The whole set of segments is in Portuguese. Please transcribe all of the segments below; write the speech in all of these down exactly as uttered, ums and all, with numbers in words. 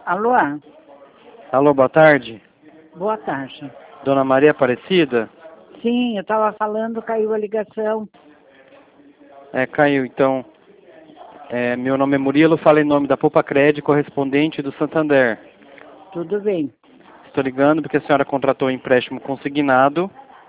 Alô? Alô, boa tarde. Boa tarde. Dona Maria Aparecida? Sim, eu estava falando, caiu a ligação. É, caiu. Então, é, meu nome é Murilo, falo em nome da Poupa Cred, correspondente do Santander. Tudo bem. Estou ligando porque a senhora contratou um empréstimo consignado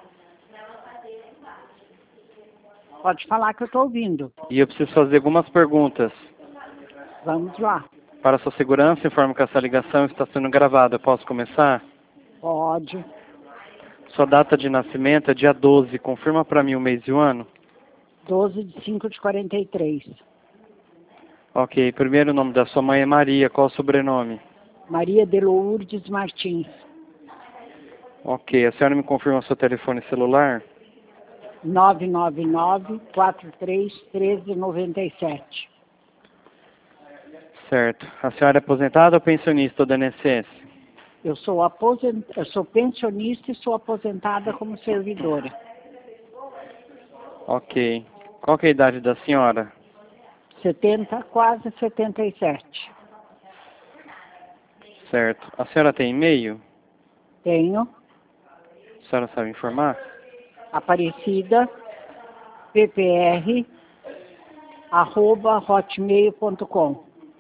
Pode falar que eu estou ouvindo. e eu preciso fazer algumas perguntas. Vamos lá. Para sua segurança, informo que essa ligação está sendo gravada. Eu posso começar? Pode. Sua data de nascimento é dia doze. Confirma para mim o mês e o ano? doze de cinco de quarenta e três. Ok. Primeiro, o nome da sua mãe é Maria. Qual o sobrenome? Maria de Lourdes Martins. Ok. A senhora me confirma seu telefone celular? nove nove nove, quatro três um três, nove sete. Certo. A senhora é aposentada ou pensionista do I N S S? Eu sou, aposent... eu sou pensionista e sou aposentada como servidora. Ok. Qual que é a idade da senhora? setenta, quase setenta e sete. Certo. A senhora tem e-mail? Tenho. A senhora sabe informar? Aparecida, ppr, arroba hotmail ponto com.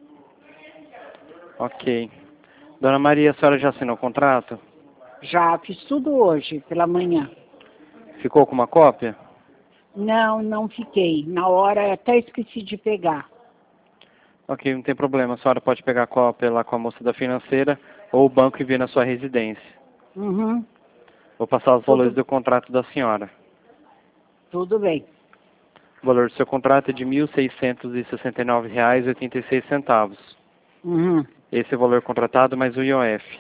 Ok. Dona Maria, a senhora já assinou o contrato? Já fiz tudo hoje, pela manhã. Ficou com uma cópia? Não, não fiquei. Na hora até esqueci de pegar. Ok, não tem problema. A senhora pode pegar a cópia lá com a moça da financeira ou o banco e vir na sua residência. Uhum. Vou passar os valores Tudo, do contrato da senhora. tudo bem. O valor do seu contrato é de mil seiscentos e sessenta e nove reais e oitenta e seis centavos. Uhum. Esse é o valor contratado mais o I O F.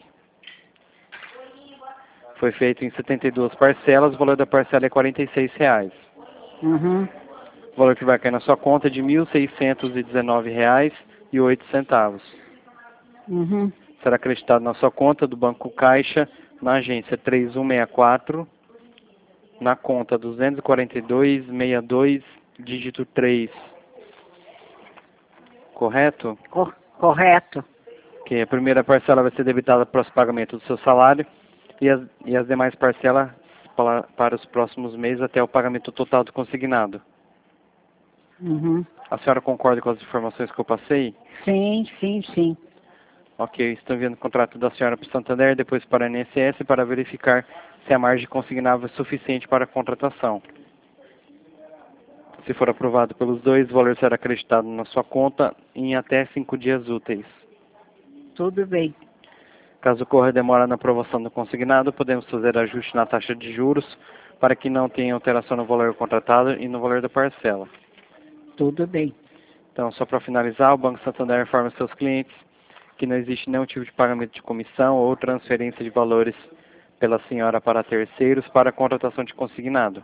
Foi feito em setenta e duas parcelas, o valor da parcela é quarenta e seis reais. Uhum. O valor que vai cair na sua conta é de mil seiscentos e dezenove reais e oito centavos. Uhum. Será acreditado na sua conta do Banco Caixa, na agência três um seis quatro, na conta duzentos e quarenta e dois, sessenta e dois, dígito três. Correto? Co- correto. Que a primeira parcela vai ser debitada para os pagamentos do seu salário e as, e as demais parcelas para, para os próximos meses até o pagamento total do consignado. Uhum. A senhora concorda com as informações que eu passei? Sim, sim, sim. Ok, estou enviando o contrato da senhora para o Santander, depois para a I N S S para verificar se a margem consignável é suficiente para a contratação. Se for aprovado pelos dois, o valor será acreditado na sua conta em até cinco dias úteis. Tudo bem. Caso ocorra demora na aprovação do consignado, podemos fazer ajuste na taxa de juros para que não tenha alteração no valor contratado e no valor da parcela. Tudo bem. Então, só para finalizar, o Banco Santander informa seus clientes que não existe nenhum tipo de pagamento de comissão ou transferência de valores pela senhora para terceiros para a contratação de consignado.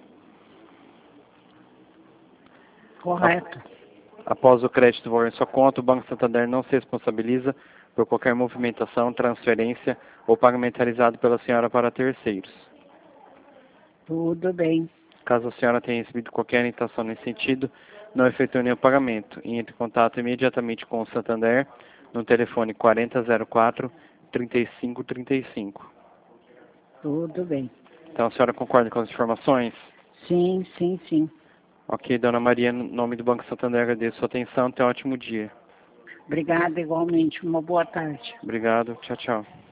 Correto. Após o crédito do valor em sua conta, o Banco Santander não se responsabiliza por qualquer movimentação, transferência ou pagamento realizado pela senhora para terceiros. Tudo bem. Caso a senhora tenha recebido qualquer orientação nesse sentido, não efetue nenhum pagamento. Entre em contato imediatamente com o Santander no telefone quarenta zero quatro, trinta e cinco trinta e cinco. Tudo bem. Então a senhora concorda com as informações? Sim, sim, sim. Ok, Dona Maria, em nome do Banco Santander, agradeço a sua atenção. Tenha um ótimo dia. Obrigada igualmente. Uma boa tarde. Obrigado. Tchau, tchau.